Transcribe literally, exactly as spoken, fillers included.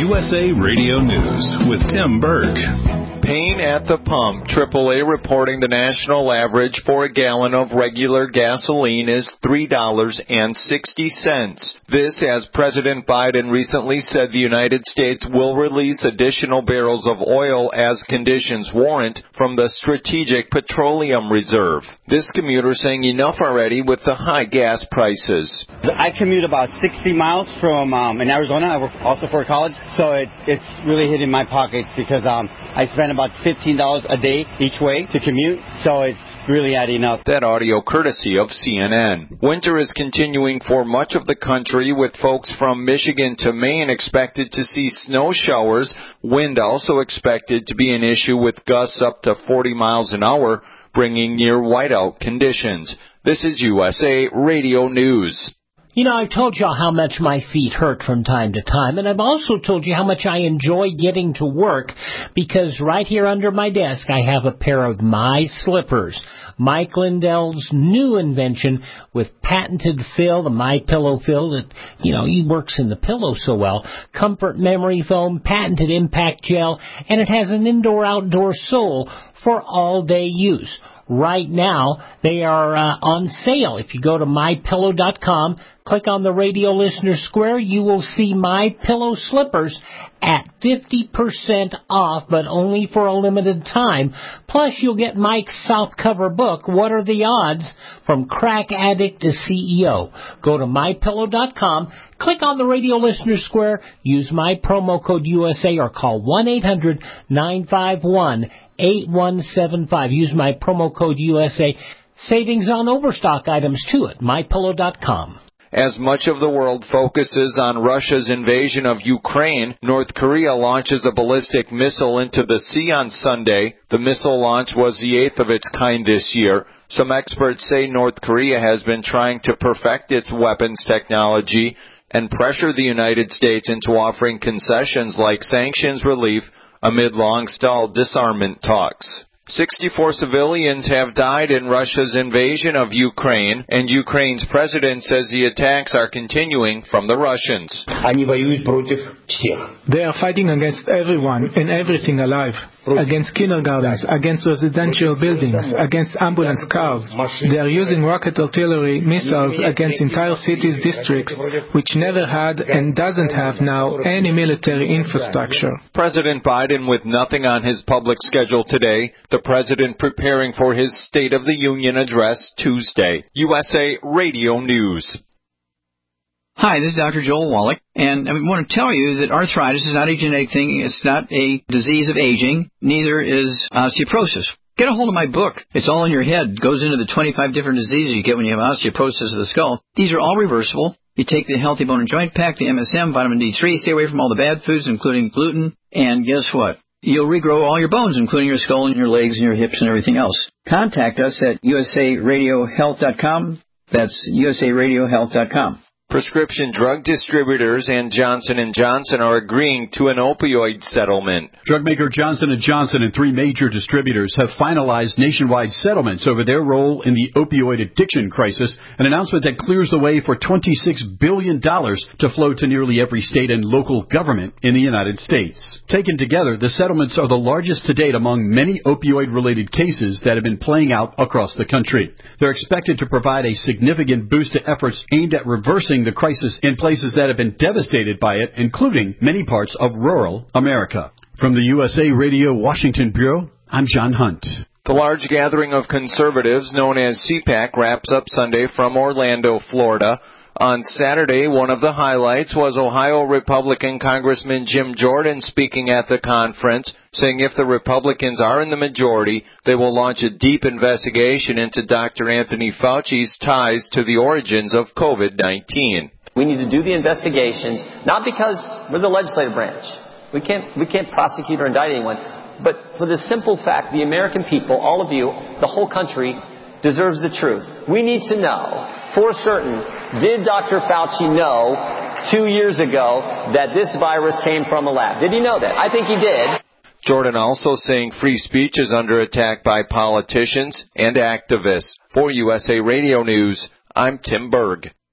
U S A Radio News with Tim Berg. Pain at the pump. triple A reporting the national average for a gallon of regular gasoline is three dollars and sixty cents. This as President Biden recently said the United States will release additional barrels of oil as conditions warrant from the Strategic Petroleum Reserve. This commuter saying enough already with the high gas prices. I commute about sixty miles from um, in Arizona. I work also for college, so it, it's really hitting my pockets because um, I spend about fifteen dollars a day each way to commute, so it's really adding up. That audio courtesy of C N N. Winter is continuing for much of the country, with folks from Michigan to Maine expected to see snow showers. Wind also expected to be an issue with gusts up to forty miles an hour, bringing near whiteout conditions. This is U S A Radio News. You know, I've told y'all how much my feet hurt from time to time, and I've also told you how much I enjoy getting to work, because right here under my desk I have a pair of My Slippers, Mike Lindell's new invention with patented fill, the My Pillow fill that, you know, he works in the pillow so well, comfort memory foam, patented impact gel, and it has an indoor-outdoor sole for all-day use. Right now, they are uh, on sale. If you go to my pillow dot com, click on the radio listener square, you will see My Pillow slippers at fifty percent off, but only for a limited time. Plus, you'll get Mike's softcover book, What Are the Odds? From Crack Addict to C E O. Go to my pillow dot com, click on the radio listener square, use my promo code U S A, or call one eight hundred nine five one eight one seven five. Use my promo code U S A. Savings on overstock items, too, at my pillow dot com. As much of the world focuses on Russia's invasion of Ukraine, North Korea launches a ballistic missile into the sea on Sunday. The missile launch was the eighth of its kind this year. Some experts say North Korea has been trying to perfect its weapons technology and pressure the United States into offering concessions like sanctions relief amid long-stalled disarmament talks. sixty-four civilians have died in Russia's invasion of Ukraine, and Ukraine's president says the attacks are continuing from the Russians. They are fighting against everyone and everything alive, against kindergartens, against residential buildings, against ambulance cars. They are using rocket artillery missiles against entire cities, districts, which never had and doesn't have now any military infrastructure. President Biden with nothing on his public schedule today. The president preparing for his State of the Union address Tuesday. U S A Radio News. Hi, this is Doctor Joel Wallach, and I want to tell you that arthritis is not a genetic thing. It's not a disease of aging. Neither is osteoporosis. Get a hold of my book. It's all in your head. It goes into the twenty-five different diseases you get when you have osteoporosis of the skull. These are all reversible. You take the Healthy Bone and Joint Pack, the M S M, vitamin D three, stay away from all the bad foods, including gluten, and guess what? You'll regrow all your bones, including your skull and your legs and your hips and everything else. Contact us at U S A radio health dot com. That's U S A radio health dot com. Prescription drug distributors and Johnson and Johnson are agreeing to an opioid settlement. Drug maker Johnson and Johnson and three major distributors have finalized nationwide settlements over their role in the opioid addiction crisis, an announcement that clears the way for twenty-six billion dollars to flow to nearly every state and local government in the United States. Taken together, the settlements are the largest to date among many opioid-related cases that have been playing out across the country. They're expected to provide a significant boost to efforts aimed at reversing the crisis in places that have been devastated by it, including many parts of rural America. From the U S A Radio Washington Bureau, I'm John Hunt. The large gathering of conservatives known as C PAC wraps up Sunday from Orlando, Florida. On Saturday, one of the highlights was Ohio Republican Congressman Jim Jordan speaking at the conference, saying if the Republicans are in the majority, they will launch a deep investigation into Doctor Anthony Fauci's ties to the origins of COVID nineteen. We need to do the investigations, not because we're the legislative branch. We can't, we can't prosecute or indict anyone, but for the simple fact the American people, all of you, the whole country, deserves the truth. We need to know for certain, did Doctor Fauci know two years ago that this virus came from a lab? Did he know that? I think he did. Jordan also saying free speech is under attack by politicians and activists. For U S A Radio News, I'm Tim Berg.